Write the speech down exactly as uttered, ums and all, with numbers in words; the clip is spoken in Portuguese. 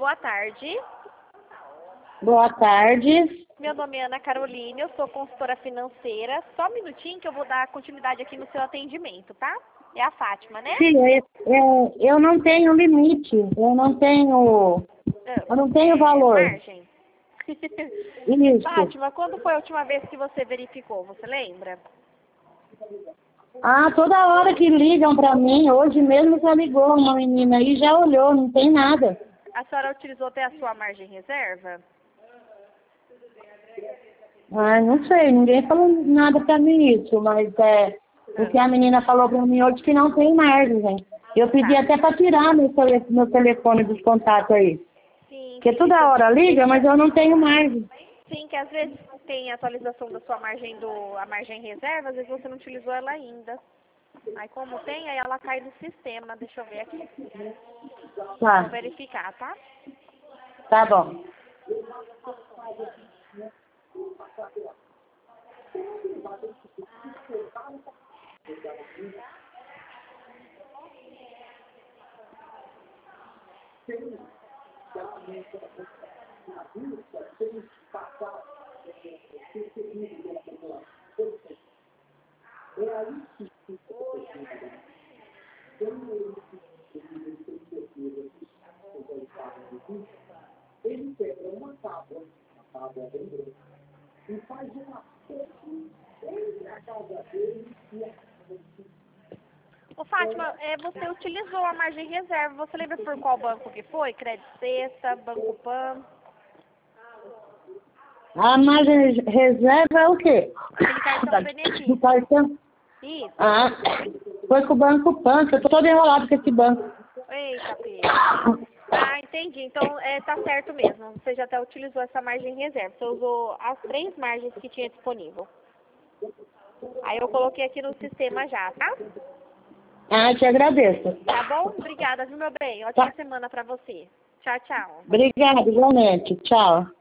boa tarde. Boa tarde. Meu nome é Ana Caroline, eu sou consultora financeira. Só um minutinho que eu vou dar continuidade aqui no seu atendimento, tá? É a Fátima, né? Sim, é, é, eu não tenho limite, eu não tenho, eu não tenho é, valor. Margem. Isso. Fátima, quando foi a última vez que você verificou? Você lembra? Ah, toda hora que ligam pra mim, hoje mesmo já ligou uma menina aí, já olhou, não tem nada. A senhora utilizou até a sua margem reserva? Ah, não sei, ninguém falou nada pra mim isso, mas é, o que a menina falou pra mim hoje que não tem margem. Eu pedi Tá. até pra tirar meu, tele, meu telefone dos contatos aí. Sim, Porque sim, toda deixa eu hora liga, deixa- mas eu não tenho margem. Sim, que às vezes tem atualização da sua margem do a margem reserva, às vezes você não utilizou ela ainda. Aí como tem, aí ela cai no sistema. Deixa eu ver aqui. Vou Tá, verificar, tá? tá bom. Ô Fátima, é, você utilizou a margem reserva. Você lembra por qual banco que foi? Crédito Sexta, Banco Pan? A margem reserva é o quê? Aquele cartão benefício. Do cartão? Isso. Ah, foi com o Banco Pan, que eu tô todo enrolado com esse banco. Eita, Pedro. Ah, entendi. Então, é, tá certo mesmo. Você já até utilizou essa margem reserva. Você usou as três margens que tinha disponível. Aí eu coloquei aqui no sistema já, tá? Ah, te agradeço. Tá bom? Obrigada, viu, meu bem? Ótima Tá. semana pra você. Tchau, tchau. Obrigada, igualmente. Tchau.